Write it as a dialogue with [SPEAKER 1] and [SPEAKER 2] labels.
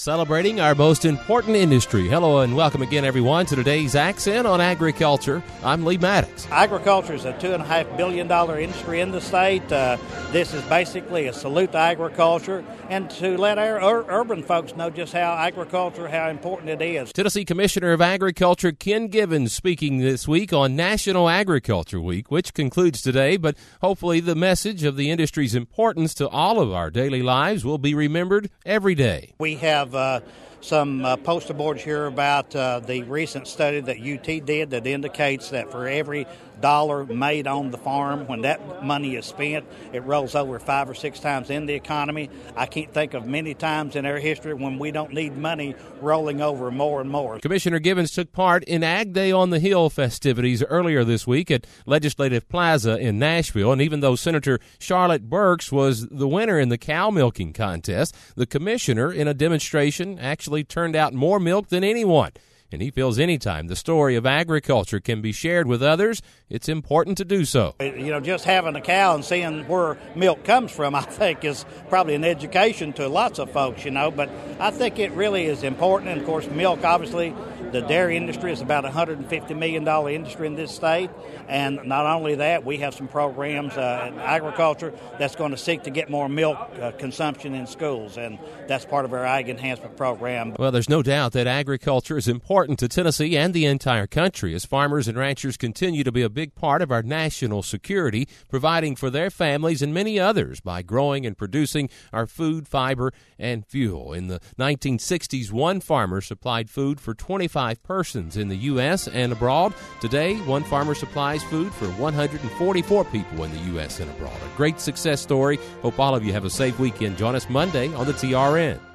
[SPEAKER 1] celebrating our most important industry. Hello and welcome again, everyone, to today's Accent on Agriculture. I'm Lee Maddox.
[SPEAKER 2] Agriculture is a $2.5 billion industry in the state. This is basically a salute to agriculture and to let our urban folks know just how important it is.
[SPEAKER 1] Tennessee Commissioner of Agriculture Ken Givens speaking this week on National Agriculture Week, which concludes today, but hopefully the message of the industry's importance to all of our daily lives will be remembered every day.
[SPEAKER 2] We have some poster boards here about the recent study that UT did that indicates that for every dollar made on the farm, when that money is spent, it rolls over 5 or 6 times in the economy. I can't think of many times in our history when we don't need money rolling over more and more.
[SPEAKER 1] Commissioner Givens took part in Ag Day on the Hill festivities earlier this week at Legislative Plaza in Nashville, and even though Senator Charlotte Burks was the winner in the cow milking contest, the commissioner, in a demonstration, actually turned out more milk than anyone. And he feels anytime the story of agriculture can be shared with others, it's important to do so.
[SPEAKER 2] Just having a cow and seeing where milk comes from, I think, is probably an education to lots of folks, but I think it really is important. And, of course, milk, obviously, the dairy industry is about a $150 million industry in this state. And not only that, we have some programs in agriculture that's going to seek to get more milk consumption in schools, and that's part of our Ag Enhancement Program.
[SPEAKER 1] Well, there's no doubt that agriculture is important to Tennessee and the entire country, as farmers and ranchers continue to be a big part of our national security, providing for their families and many others by growing and producing our food, fiber, and fuel. In the 1960s, one farmer supplied food for 25 persons in the U.S. and abroad. Today, one farmer supplies food for 144 people in the U.S. and abroad. A great success story. Hope all of you have a safe weekend. Join us Monday on the TRN.